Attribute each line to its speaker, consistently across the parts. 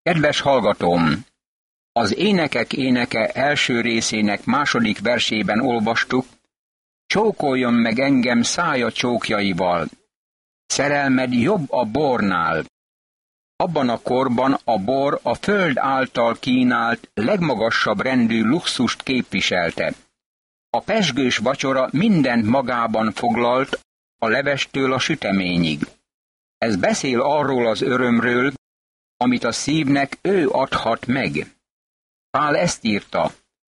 Speaker 1: Kedves hallgatóm! Az Énekek éneke első részének második versében olvastuk: csókoljon meg engem szája csókjaival, szerelmed jobb a bornál. Abban a korban a bor a föld által kínált legmagasabb rendű luxust képviselte. A pezsgős vacsora mindent magában foglalt, a levestől a süteményig. Ez beszél arról az örömről, amit a szívnek ő adhat meg. Pál ezt írta: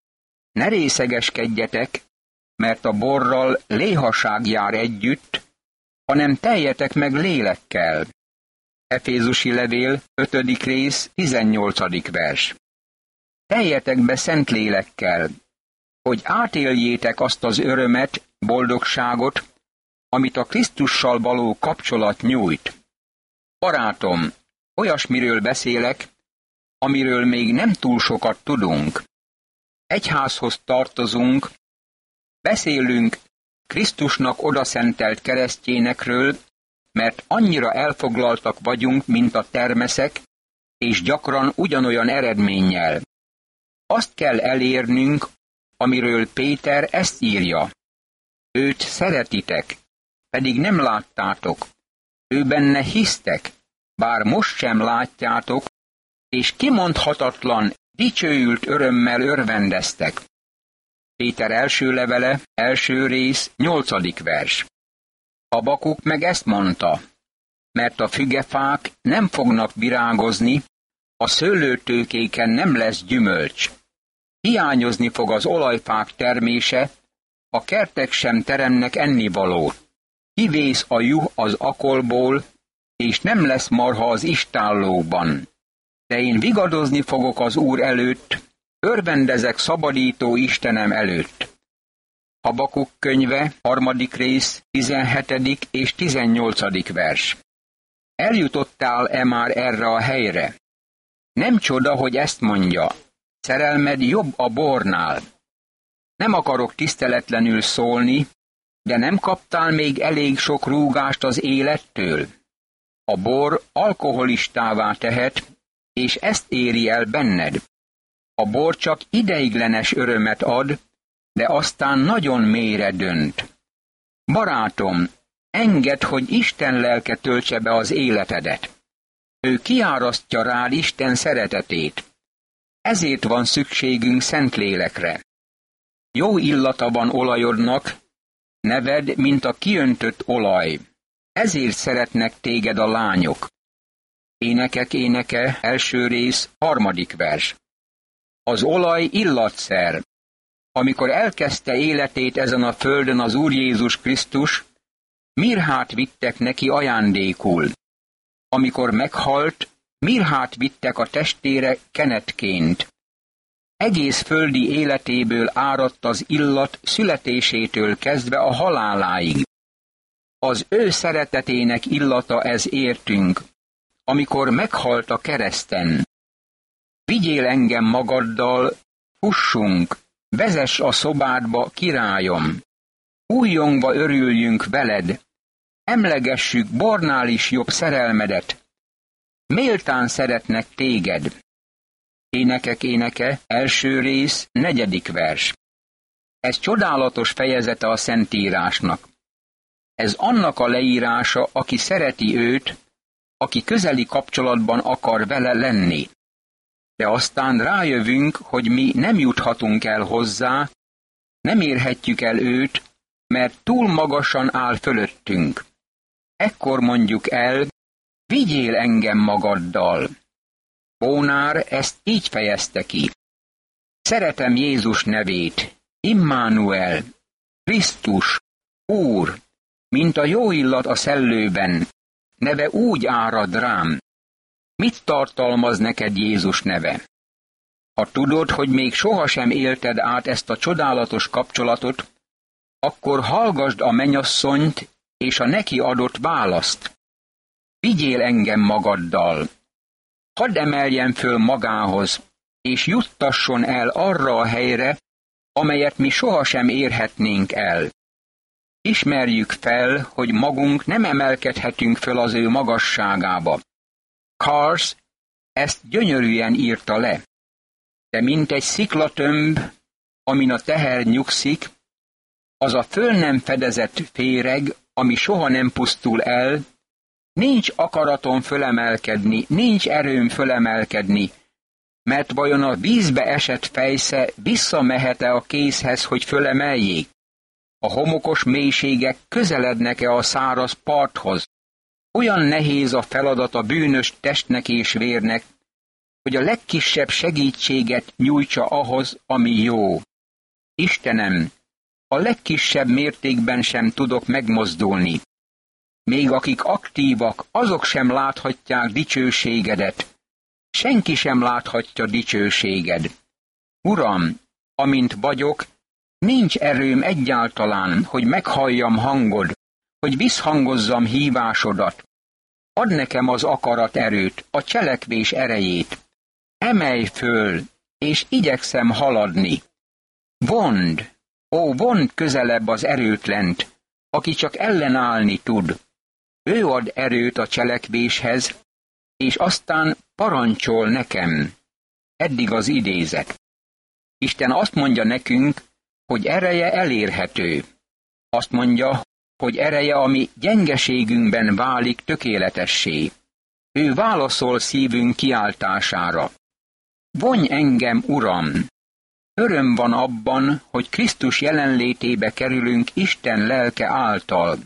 Speaker 1: ne részegeskedjetek, mert a borral léhaság jár együtt, hanem teljetek meg lélekkel. Efézusi levél, 5. rész, 18. vers. Teljetek be szent lélekkel, hogy átéljétek azt az örömet, boldogságot, amit a Krisztussal való kapcsolat nyújt. Barátom, olyasmiről beszélek, amiről még nem túl sokat tudunk. Egyházhoz tartozunk, beszélünk Krisztusnak odaszentelt keresztjénekről, mert annyira elfoglaltak vagyunk, mint a termeszek, és gyakran ugyanolyan eredménnyel. Azt kell elérnünk, amiről Péter ezt írja: őt szeretitek, pedig nem láttátok, ő benne hisztek, bár most sem látjátok, és kimondhatatlan, dicsőült örömmel örvendeztek. Péter első levele, első rész, 8. vers. Habakuk meg ezt mondta: mert a fügefák nem fognak virágozni, a szőlőtőkéken nem lesz gyümölcs. Hiányozni fog az olajfák termése, a kertek sem teremnek ennivalót. Kivész a juh az akolból, és nem lesz marha az istállóban. De én vigadozni fogok az Úr előtt, örvendezek szabadító Istenem előtt. Habakuk könyve, 3. rész, 17. és 18. vers. Eljutottál-e már erre a helyre? Nem csoda, hogy ezt mondja: szerelmed jobb a bornál. Nem akarok tiszteletlenül szólni, de nem kaptál még elég sok rúgást az élettől? A bor alkoholistává tehet, és ezt éri el benned. A bor csak ideiglenes örömet ad, de aztán nagyon mélyre dönt. Barátom, engedd, hogy Isten lelke töltse be az életedet. Ő kiárasztja rád Isten szeretetét. Ezért van szükségünk Szentlélekre. Jó illata van olajodnak, neved, mint a kiöntött olaj. Ezért szeretnek téged a lányok. Énekek éneke, első rész, 3. vers. Az olaj illatszer. Amikor elkezdte életét ezen a földön az Úr Jézus Krisztus, mirhát vittek neki ajándékul. Amikor meghalt, mirhát vittek a testére kenetként. Egész földi életéből áradt az illat születésétől kezdve a haláláig. Az ő szeretetének illata ez értünk, amikor meghalt a kereszten. Vigyél engem magaddal, fussunk, vezess a szobádba, királyom. Újjongva örüljünk veled, emlegessük bornál is jobb szerelmedet. Méltán szeretnek téged. Énekek éneke, első rész, 4. vers. Ez csodálatos fejezete a Szentírásnak. Ez annak a leírása, aki szereti őt, aki közeli kapcsolatban akar vele lenni. De aztán rájövünk, hogy mi nem juthatunk el hozzá, nem érhetjük el őt, mert túl magasan áll fölöttünk. Ekkor mondjuk el: vigyél engem magaddal. Bónár ezt így fejezte ki: szeretem Jézus nevét, Immanuel, Krisztus, Úr, mint a jó illat a szellőben, neve úgy árad rám. Mit tartalmaz neked Jézus neve? Ha tudod, hogy még sohasem élted át ezt a csodálatos kapcsolatot, akkor hallgasd a mennyasszonyt és a neki adott választ. Vigyél engem magaddal. Hadd emeljen föl magához, és juttasson el arra a helyre, amelyet mi sohasem érhetnénk el. Ismerjük fel, hogy magunk nem emelkedhetünk föl az ő magasságába. Cars ezt gyönyörűen írta le. De mint egy sziklatömb, amin a teher nyugszik, az a föl nem fedezett féreg, ami soha nem pusztul el, nincs akaratom fölemelkedni, nincs erőm fölemelkedni, mert vajon a vízbe esett fejsze visszamehet-e a kézhez, hogy fölemeljék? A homokos mélységek közelednek-e a száraz parthoz? Olyan nehéz a feladat a bűnös testnek és vérnek, hogy a legkisebb segítséget nyújtsa ahhoz, ami jó. Istenem, a legkisebb mértékben sem tudok megmozdulni. Még akik aktívak, azok sem láthatják dicsőségedet. Senki sem láthatja dicsőséged. Uram, amint vagyok, nincs erőm egyáltalán, hogy meghalljam hangod, hogy visszhangozzam hívásodat. Add nekem az akarat erőt, a cselekvés erejét. Emelj föl, és igyekszem haladni. Vond közelebb az erőtlent, aki csak ellenállni tud. Ő ad erőt a cselekvéshez, és aztán parancsol nekem. Eddig az idézet. Isten azt mondja nekünk, hogy ereje elérhető. Azt mondja, hogy ereje, ami gyengeségünkben válik tökéletessé. Ő válaszol szívünk kiáltására. Vonj engem, Uram! Öröm van abban, hogy Krisztus jelenlétébe kerülünk Isten lelke által.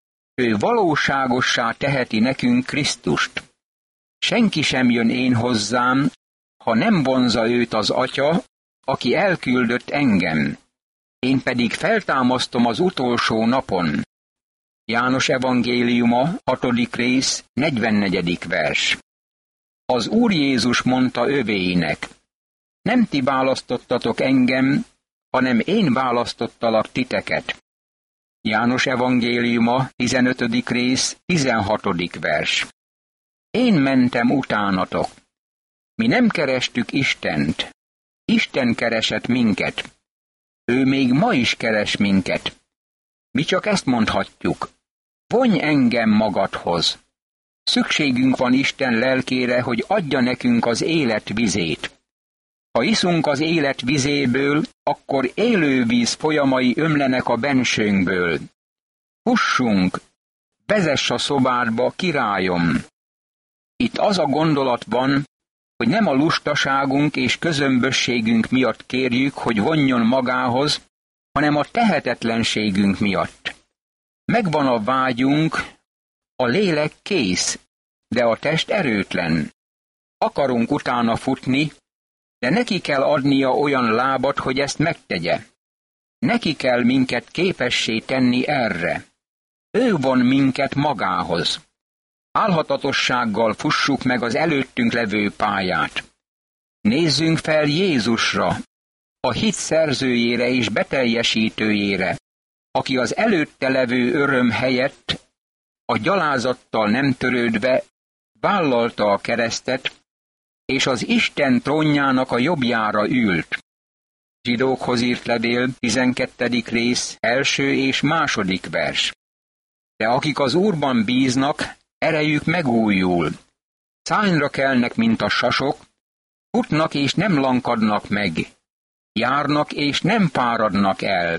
Speaker 1: Ő valóságossá teheti nekünk Krisztust. Senki sem jön én hozzám, ha nem vonza őt az Atya, aki elküldött engem. Én pedig feltámasztom az utolsó napon. János evangéliuma, 6. rész, 44. vers. Az Úr Jézus mondta övéinek: nem ti választottatok engem, hanem én választottalak titeket. János evangéliuma, 15. rész, 16. vers. Én mentem utánatok. Mi nem kerestük Istent. Isten keresett minket. Ő még ma is keres minket. Mi csak ezt mondhatjuk: vonj engem magadhoz. Szükségünk van Isten lelkére, hogy adja nekünk az élet vizét. Ha iszunk az élet vizéből, akkor élővíz folyamai ömlenek a bensőnkből. Fussunk, vezess a szobádba, királyom! Itt az a gondolat van, hogy nem a lustaságunk és közömbösségünk miatt kérjük, hogy vonjon magához, hanem a tehetetlenségünk miatt. Megvan a vágyunk, a lélek kész, de a test erőtlen. Akarunk utána futni, de neki kell adnia olyan lábat, hogy ezt megtegye. Neki kell minket képessé tenni erre. Ő von minket magához. Álhatatossággal fussuk meg az előttünk levő pályát. Nézzünk fel Jézusra, a hit szerzőjére és beteljesítőjére, aki az előtte levő öröm helyett, a gyalázattal nem törődve vállalta a keresztet, és az Isten trónjának a jobbjára ült. Zsidókhoz írt levél, 12. rész, 1. és 2. vers. De akik az Úrban bíznak, erejük megújul. Szárnyra kelnek, mint a sasok, futnak és nem lankadnak meg, járnak és nem fáradnak el.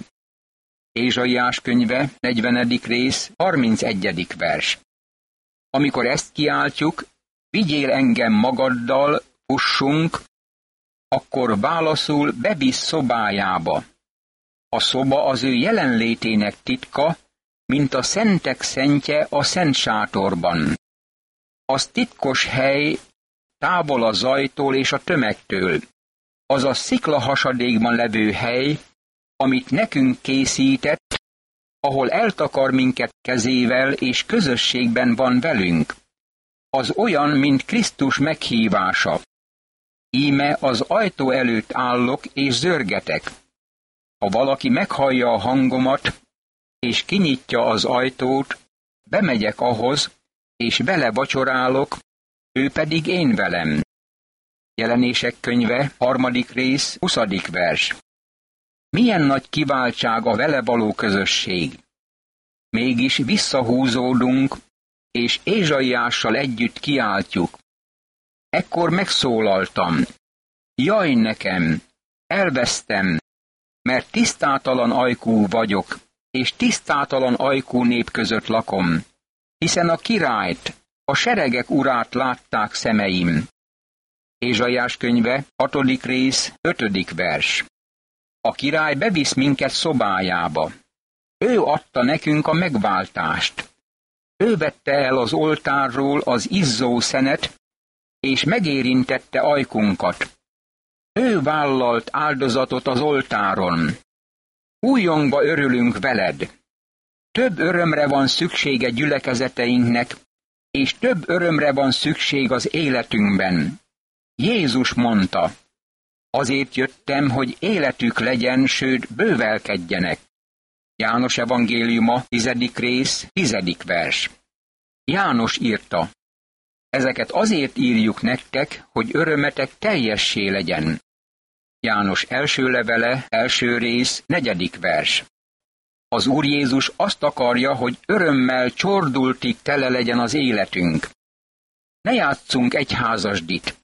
Speaker 1: Ézsaiás könyve, 40. rész, 31. vers. Amikor ezt kiáltjuk, vigyél engem magaddal, fussunk, akkor válaszul bevisz szobájába. A szoba az ő jelenlétének titka, mint a szentek szentje a szent sátorban. Az titkos hely, távol a zajtól és a tömegtől. Az a sziklahasadékban levő hely, amit nekünk készített, ahol eltakar minket kezével és közösségben van velünk. Az olyan, mint Krisztus meghívása. Íme az ajtó előtt állok és zörgetek. Ha valaki meghallja a hangomat, és kinyitja az ajtót, bemegyek ahhoz, és vele vacsorálok, ő pedig én velem. Jelenések könyve, 3. rész, 20. vers. Milyen nagy kiváltság a vele való közösség! Mégis visszahúzódunk, és Ézsaiással együtt kiáltjuk: Ekkor megszólaltam. Jaj nekem, elvesztem, mert tisztátalan ajkú vagyok, és tisztátalan ajkú nép között lakom, hiszen a királyt, a seregek urát látták szemeim. Ézsaiás könyve, 6. rész, 5. vers. A király bevisz minket szobájába. Ő adta nekünk a megváltást. Ő vette el az oltárról az izzó szenet, és megérintette ajkunkat. Ő vállalt áldozatot az oltáron. Újongva örülünk veled. Több örömre van szüksége gyülekezeteinknek, és több örömre van szükség az életünkben. Jézus mondta, azért jöttem, hogy életük legyen, sőt bővelkedjenek. János evangéliuma, 10. rész, 10. vers. János írta, ezeket azért írjuk nektek, hogy örömetek teljessé legyen. János első levele, 1. rész, 4. vers. Az Úr Jézus azt akarja, hogy örömmel csordultig tele legyen az életünk. Ne játsszunk egyházasdit.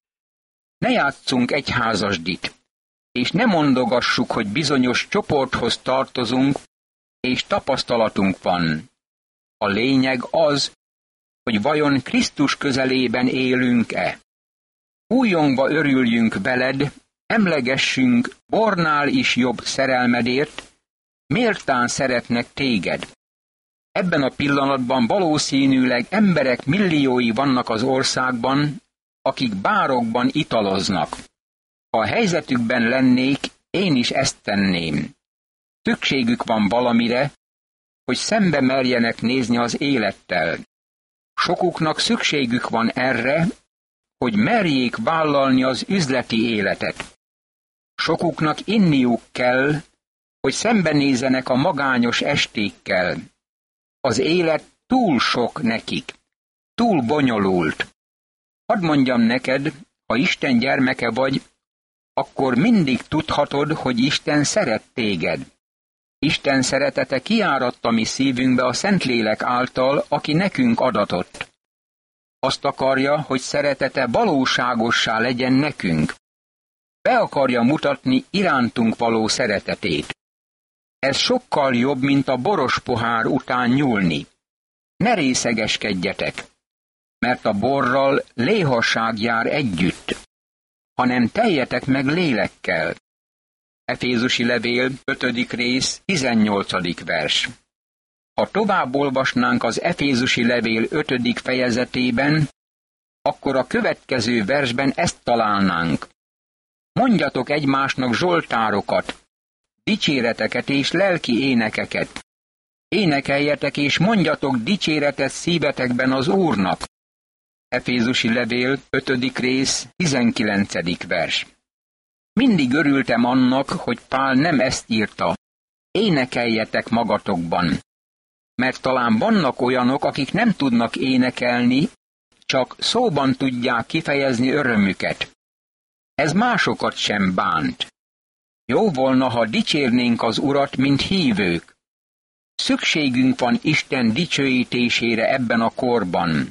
Speaker 1: Ne játsszunk egyházasdit, és ne mondogassuk, hogy bizonyos csoporthoz tartozunk, és tapasztalatunk van. A lényeg az, hogy vajon Krisztus közelében élünk-e. Újongva örüljünk veled, emlegessünk bornál is jobb szerelmedért, méltán szeretnek téged. Ebben a pillanatban valószínűleg emberek milliói vannak az országban, akik bárokban italoznak. Ha a helyzetükben lennék, én is ezt tenném. Szükségük van valamire, hogy szembe merjenek nézni az élettel. Sokuknak szükségük van erre, hogy merjék vállalni az üzleti életet. Sokuknak inniuk kell, hogy szembenézzenek a magányos estékkel. Az élet túl sok nekik, túl bonyolult. Hadd mondjam neked, ha Isten gyermeke vagy, akkor mindig tudhatod, hogy Isten szeret téged. Isten szeretete kiáradt a mi szívünkbe a Szentlélek által, aki nekünk adatott. Azt akarja, hogy szeretete valóságossá legyen nekünk. Be akarja mutatni irántunk való szeretetét. Ez sokkal jobb, mint a boros pohár után nyúlni. Ne részegeskedjetek, mert a borral léhasság jár együtt, hanem teljetek meg lélekkel. Efézusi levél, 5. rész, 18. vers. Ha tovább olvasnánk az Efézusi levél 5. fejezetében, akkor a következő versben ezt találnánk. Mondjatok egymásnak zsoltárokat, dicséreteket és lelki énekeket. Énekeljetek és mondjatok dicséretet szívetekben az Úrnak. Efézusi levél, 5. rész, 19. vers. Mindig örültem annak, hogy Pál nem ezt írta. Énekeljetek magatokban. Mert talán vannak olyanok, akik nem tudnak énekelni, csak szóban tudják kifejezni örömüket. Ez másokat sem bánt. Jó volna, ha dicsérnénk az Urat, mint hívők. Szükségünk van Isten dicsőítésére ebben a korban.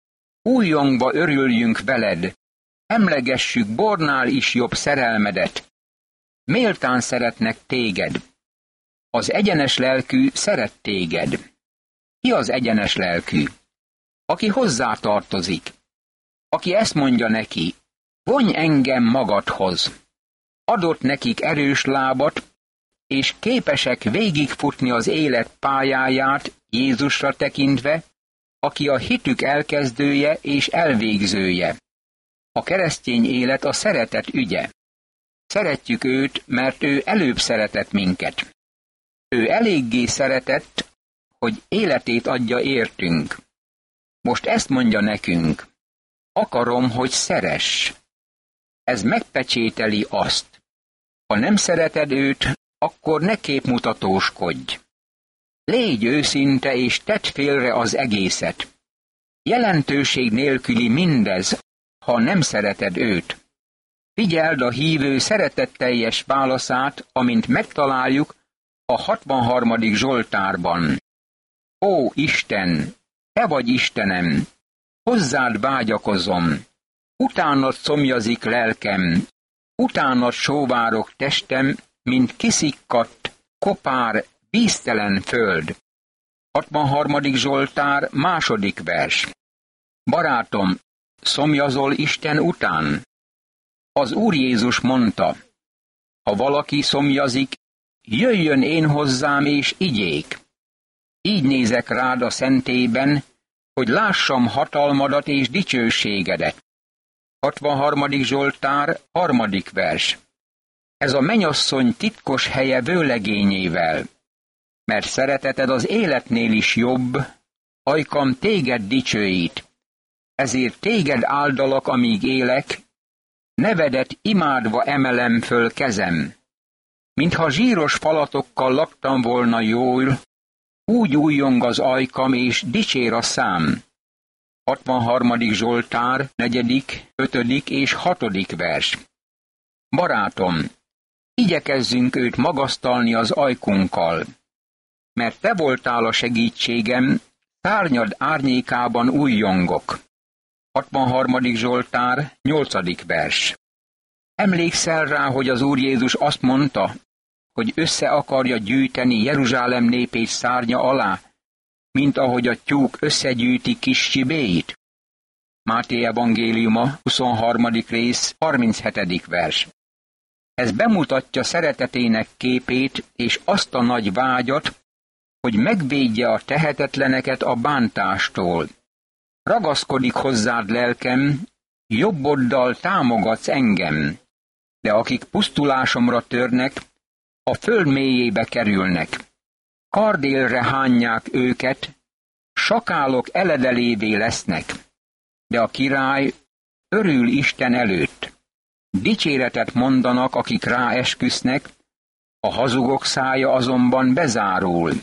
Speaker 1: Újongva örüljünk veled, emlegessük bornál is jobb szerelmedet. Méltán szeretnek téged. Az egyenes lelkű szeret téged. Ki az egyenes lelkű? Aki hozzá tartozik. Aki ezt mondja neki, vonj engem magadhoz. Adott nekik erős lábat, és képesek végigfutni az élet pályáját Jézusra tekintve, aki a hitük elkezdője és elvégzője. A keresztény élet a szeretet ügye. Szeretjük őt, mert ő előbb szeretett minket. Ő eléggé szeretett, hogy életét adja értünk. Most ezt mondja nekünk. Akarom, hogy szeress. Ez megpecsételi azt. Ha nem szereted őt, akkor ne képmutatóskodj. Légy őszinte és tedd félre az egészet. Jelentőség nélküli mindez, ha nem szereted őt. Figyeld a hívő szeretetteljes válaszát, amint megtaláljuk a 63. Zsoltárban. Ó Isten, te vagy Istenem, hozzád vágyakozom. Utánad szomjazik lelkem, utánad sóvárok testem, mint kiszikkadt, kopár, víztelen föld. 63. Zsoltár, 2. vers. Barátom, szomjazol Isten után? Az Úr Jézus mondta, ha valaki szomjazik, jöjjön én hozzám és igyék. Így nézek rád a szentében, hogy lássam hatalmadat és dicsőségedet. 63. Zsoltár, 3. vers. Ez a mennyasszony titkos helye vőlegényével, mert szereteted az életnél is jobb, ajkam téged dicsőít, ezért téged áldalak, amíg élek, nevedet imádva emelem föl kezem. Mintha zsíros falatokkal laktam volna jól, úgy újjong az ajkam és dicsér a szám. 63. Zsoltár, 4., 5. és 6. vers. Barátom, igyekezzünk őt magasztalni az ajkunkkal, mert te voltál a segítségem, szárnyad árnyékában újjongok. 63. Zsoltár, 8. vers. Emlékszel rá, hogy az Úr Jézus azt mondta, hogy össze akarja gyűjteni Jeruzsálem népét szárnya alá, mint ahogy a tyúk összegyűjti kis csibéit? Máté evangéliuma, 23. rész, 37. vers. Ez bemutatja szeretetének képét és azt a nagy vágyat, hogy megvédje a tehetetleneket a bántástól. Ragaszkodik hozzád lelkem, jobboddal támogatsz engem, de akik pusztulásomra törnek, a föld mélyébe kerülnek. Kardélre hányják őket, sakálok eledelévé lesznek, de a király örül Isten előtt. Dicséretet mondanak, akik rá esküsznek, a hazugok szája azonban bezárul.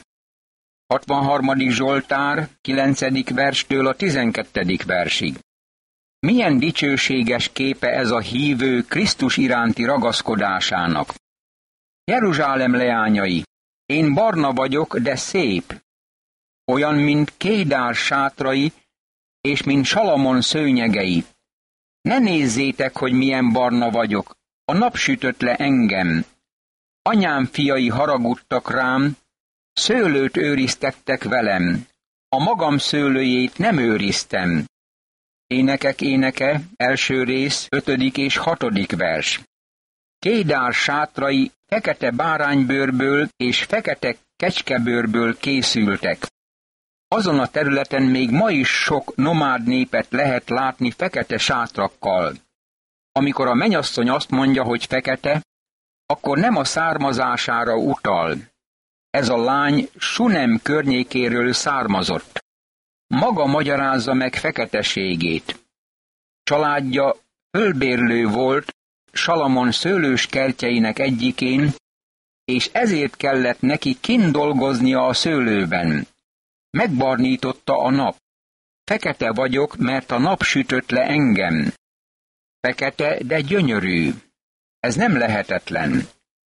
Speaker 1: 63. Zsoltár, 9. verstől a 12. versig. Milyen dicsőséges képe ez a hívő Krisztus iránti ragaszkodásának. Jeruzsálem leányai, én barna vagyok, de szép, olyan, mint Kédár sátrai, és mint Salamon szőnyegei. Ne nézzétek, hogy milyen barna vagyok, a nap sütött le engem. Anyám fiai haragudtak rám, szőlőt őriztettek velem, a magam szőlőjét nem őriztem. Énekek éneke, első rész, 5. és 6. vers. Kédár sátrai fekete báránybőrből és fekete kecskebőrből készültek. Azon a területen még ma is sok nomád népet lehet látni fekete sátrakkal. Amikor a mennyasszony azt mondja, hogy fekete, akkor nem a származására utal. Ez a lány Sunem környékéről származott. Maga magyarázza meg feketeségét. Családja fölbérlő volt Salamon szőlős kertjeinek egyikén, és ezért kellett neki kint dolgoznia a szőlőben. Megbarnította a nap. Fekete vagyok, mert a nap sütött le engem. Fekete, de gyönyörű. Ez nem lehetetlen.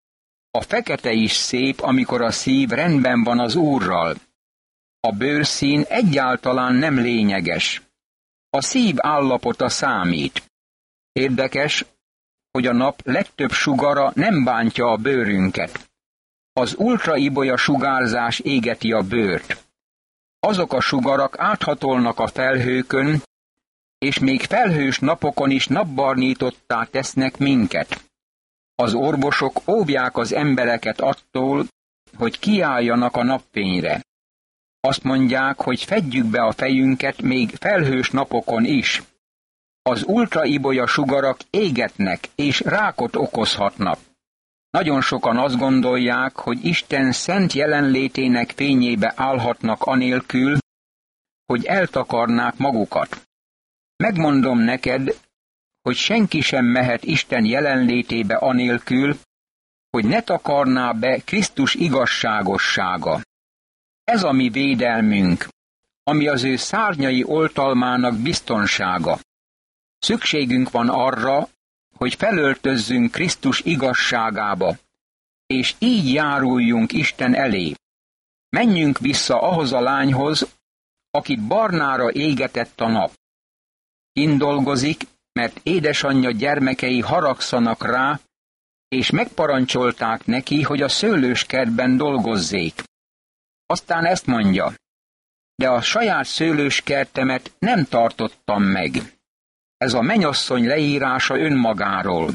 Speaker 1: A fekete is szép, amikor a szív rendben van az Úrral. A bőrszín egyáltalán nem lényeges. A szív állapota számít. Érdekes, hogy a nap legtöbb sugara nem bántja a bőrünket. Az ultraibolya sugárzás égeti a bőrt. Azok a sugarak áthatolnak a felhőkön, és még felhős napokon is napbarnítottá tesznek minket. Az orvosok óvják az embereket attól, hogy kiálljanak a napfényre. Azt mondják, hogy fedjük be a fejünket még felhős napokon is. Az ultraibolya sugarak égetnek és rákot okozhatnak. Nagyon sokan azt gondolják, hogy Isten szent jelenlétének fényébe állhatnak anélkül, hogy eltakarnák magukat. Megmondom neked, hogy senki sem mehet Isten jelenlétébe anélkül, hogy ne takarná be Krisztus igazságossága. Ez a mi védelmünk, ami az ő szárnyai oltalmának biztonsága. Szükségünk van arra, hogy felöltözzünk Krisztus igazságába, és így járuljunk Isten elé. Menjünk vissza ahhoz a lányhoz, akit barnára égetett a nap. Kint dolgozik, mert édesanyja gyermekei haragszanak rá, és megparancsolták neki, hogy a szőlőskertben dolgozzék. Aztán ezt mondja: de a saját szőlőskertemet nem tartottam meg. Ez a mennyasszony leírása önmagáról.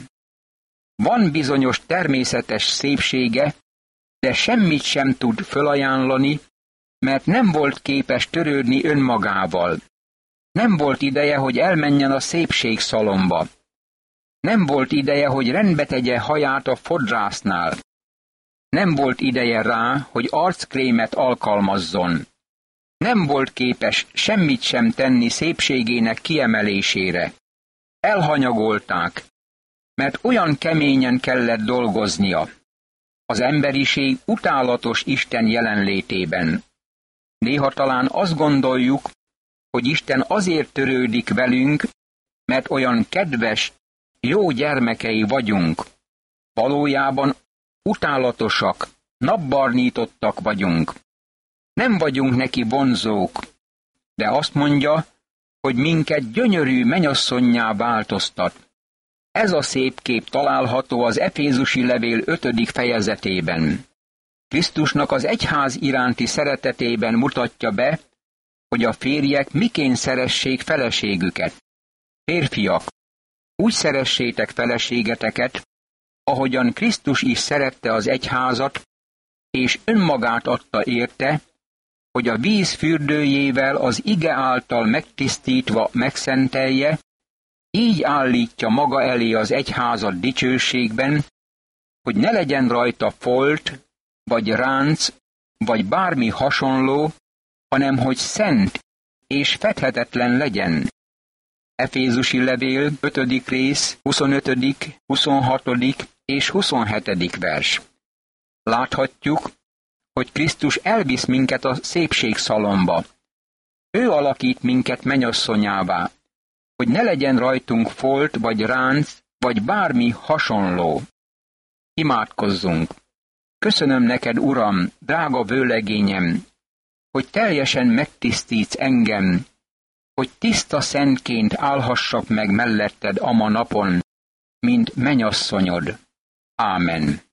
Speaker 1: Van bizonyos természetes szépsége, de semmit sem tud fölajánlani, mert nem volt képes törődni önmagával. Nem volt ideje, hogy elmenjen a szépségszalomba. Nem volt ideje, hogy rendbe tegye haját a fodrásznál. Nem volt ideje rá, hogy arckrémet alkalmazzon. Nem volt képes semmit sem tenni szépségének kiemelésére. Elhanyagolták, mert olyan keményen kellett dolgoznia. Az emberiség utálatos Isten jelenlétében. Néha talán azt gondoljuk, hogy Isten azért törődik velünk, mert olyan kedves, jó gyermekei vagyunk. Valójában utálatosak, napbarnítottak vagyunk. Nem vagyunk neki vonzók, de azt mondja, hogy minket gyönyörű mennyasszonnyá változtat. Ez a szép kép található az Efézusi levél 5. fejezetében. Krisztusnak az egyház iránti szeretetében mutatja be, hogy a férjek miként szeressék feleségüket. Férfiak, úgy szeressétek feleségeteket, ahogyan Krisztus is szerette az egyházat, és önmagát adta érte, hogy a víz fürdőjével az ige által megtisztítva megszentelje, így állítja maga elé az egyházat dicsőségben, hogy ne legyen rajta folt, vagy ránc, vagy bármi hasonló, hanem hogy szent és fedhetetlen legyen. Efézusi levél 5. rész, 25., 26. és 27. vers. Láthatjuk, hogy Krisztus elvisz minket a szépségszalomba. Ő alakít minket mennyasszonyává, hogy ne legyen rajtunk folt, vagy ránc, vagy bármi hasonló. Imádkozzunk! Köszönöm neked, Uram, drága vőlegényem, hogy teljesen megtisztítsz engem, hogy tiszta szentként állhassak meg melletted ama napon, mint mennyasszonyod. Ámen.